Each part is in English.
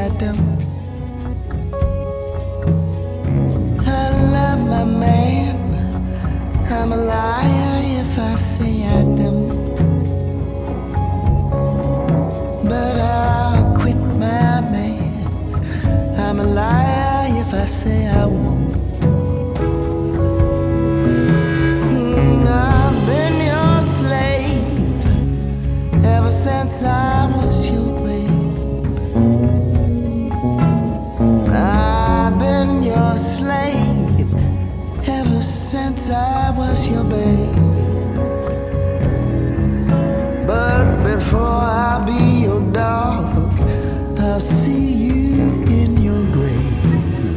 I don't. I love my man. I'm a liar if I say I don't. But I'll quit my man. I'm a liar if I say I won't. I've been your slave ever since I was your babe. I've been your slave ever since I was your babe. But before I'll be your dog, I'll see you in your grave.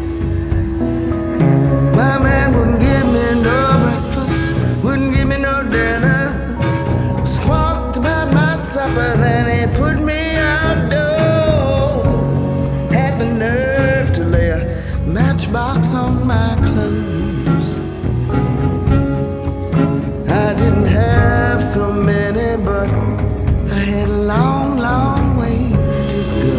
My man wouldn't give me no breakfast, wouldn't give me no dinner. Squawked about my supper, then he put me outdoors. Had the nerve to lay a matchbox on my clothes. I didn't have so many, but I had a long, long ways to go.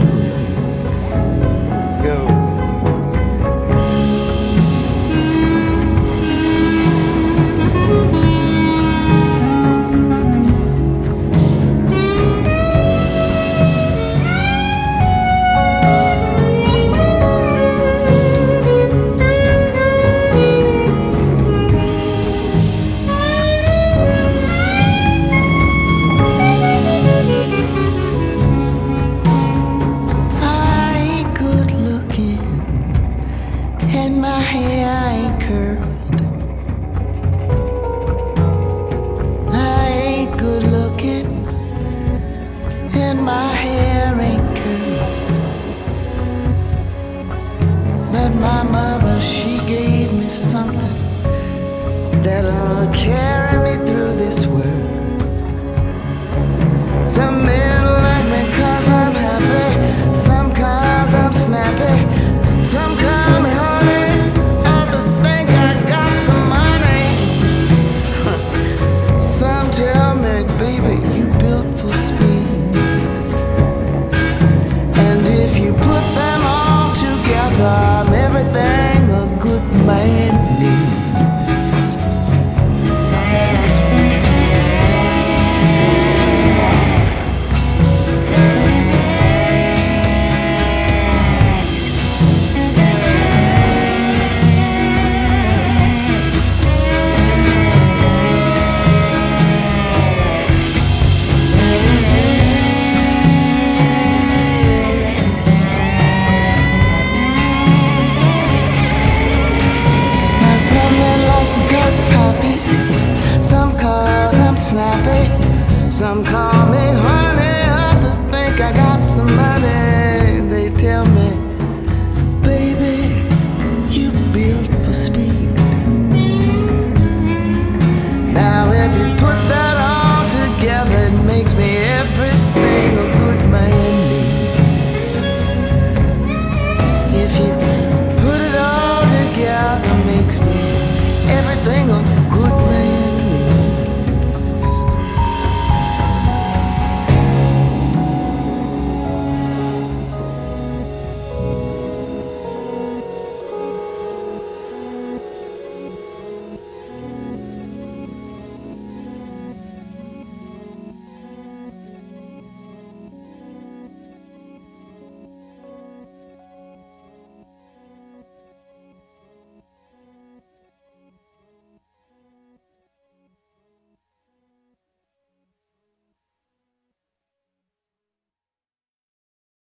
That